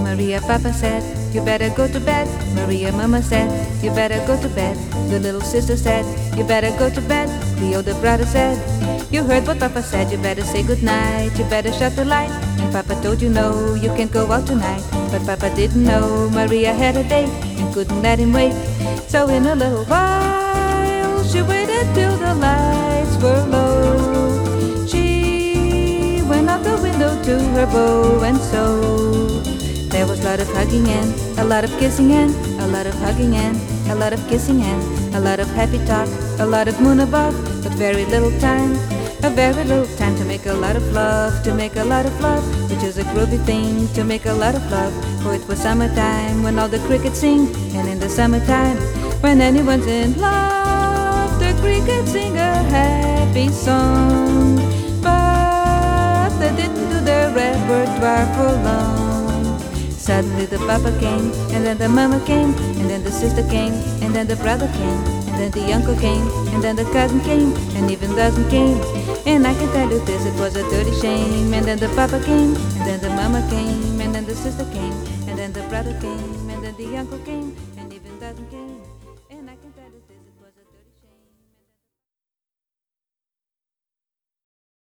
Maria, Papa said, you better go to bed. Maria, Mama said, you better go to bed. The little sister said, you better go to bed. The older brother said, you heard what Papa said, you better say goodnight. You better shut the light. And Papa told you no, you can't go out tonight. But Papa didn't know Maria had a date and couldn't let him wait. So in a little while, she waited till the lights were low. She went out the window to her bow and so there was a lot of hugging and a lot of kissing and a lot of hugging and a lot of kissing and a lot of happy talk, a lot of moon above, but very little time, a very little time to make a lot of love, to make a lot of love, which is a groovy thing, to make a lot of love. For it was summertime when all the crickets sing, and in the summertime when anyone's in love, the crickets sing a happy song. But they didn't do their repertoire for long. Suddenly the papa came, and then the mama came, and then the sister came, and then the brother came, and then the uncle came, and then the cousin came, and even cousin came. And I can tell you this, it was a dirty shame. And then the papa came, and then the mama came, and then the sister came, and then the brother came, and then the uncle came, and even cousin came.